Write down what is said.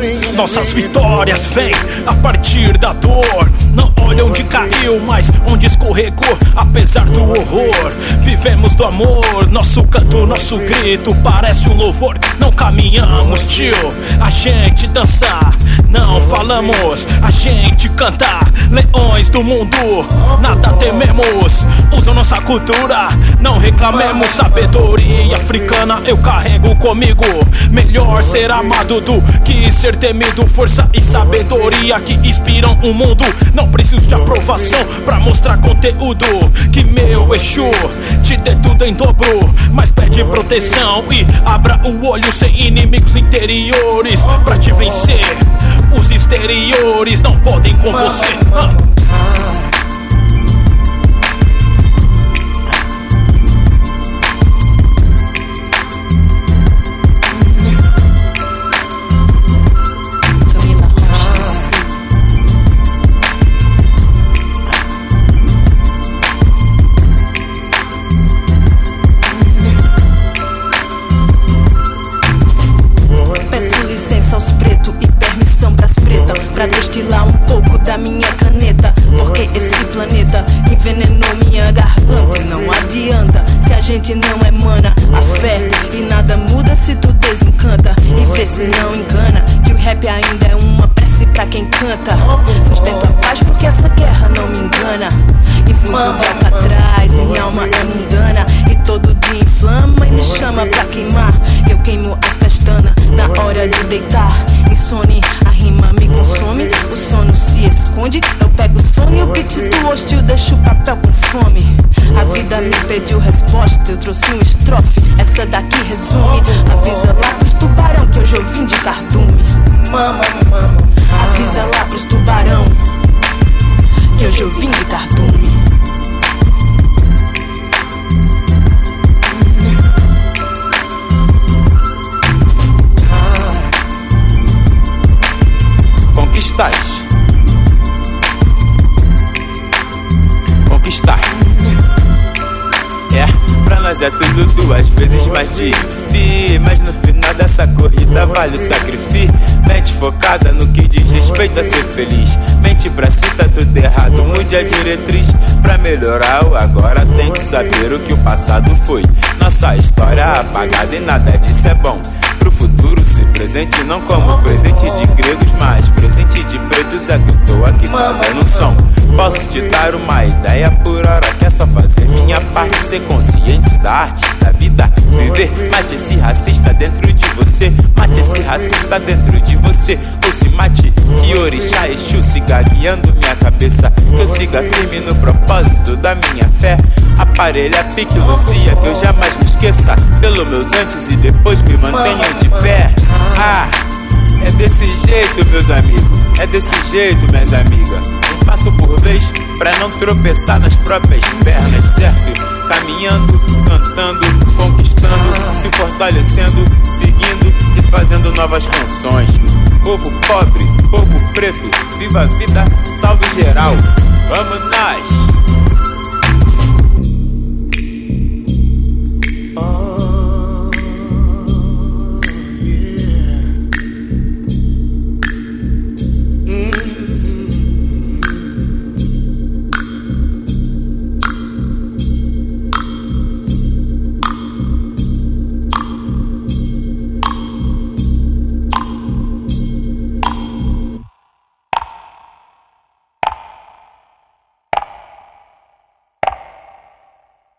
Nossas vitórias vêm a partir da dor. Não olha onde caiu, mas onde escorregou. Apesar do horror, vivemos do amor. Nosso canto, nosso grito parece um louvor. Não caminhamos, tio, a gente dança. Não falamos, a gente canta. Leões do mundo, nada tememos. Usam nossa cultura, não reclamemos. Sabedoria africana eu carrego comigo. Melhor ser amado do que ser temido. Força e sabedoria que inspiram o mundo. Não preciso de aprovação pra mostrar conteúdo. Que meu Exu te dê tudo em dobro, mas pede proteção e abra o olho. Sem inimigos interiores pra te vencer. Os exteriores não podem com você. Pra destilar um pouco da minha caneta, porque esse planeta envenenou minha garganta. E não adianta, se a gente não emana a fé, e nada muda se tu desencanta. E vê se não engana, que o rap ainda é uma prece pra quem canta. Sustento a paz porque essa guerra não me engana. E fujo de Alcatraz, minha alma é mundana. E todo dia inflama e me chama pra queimar. Eu queimo as pestanas na hora de deitar. Insone, a rima me consome, o sono se esconde. Eu pego os fones e o beat do hostil deixo o papel com fome. A vida me pediu resposta, eu trouxe um estrofe. Essa daqui resume. Avisa lá pros tubarão que hoje eu vim de cardume. Avisa lá pros tubarão que hoje eu vim de cardume. Conquistar. Pra nós é tudo duas vezes mais difícil. Mas no final dessa corrida vale o sacrifício. Mente focada no que diz respeito a ser feliz. Mente pra si tá tudo errado, mude a diretriz. Pra melhorar o agora tem que saber o que o passado foi. Nossa história apagada e nada disso é bom. Pro futuro se presente não como presente de gregos, mas presente de pretos é que eu tô aqui fazendo um som. Posso te dar uma ideia por hora que é só fazer minha parte. Ser consciente da arte, da vida, viver. Mate esse racista dentro de você. Mate esse racista dentro de você. Ou se mate, que orixá Exu siga guiando minha cabeça. Que eu siga firme no propósito da minha fé. Aparelha pique Lucia, que eu jamais me esqueça. Pelo meus antes e depois me mantenho de pé. É desse jeito, meus amigos. É desse jeito, minhas amigas. Um passo por vez, pra não tropeçar nas próprias pernas, certo? Caminhando, cantando, conquistando, se fortalecendo, seguindo e fazendo novas canções. Povo pobre, povo preto, viva a vida, salve geral. Vamos nós!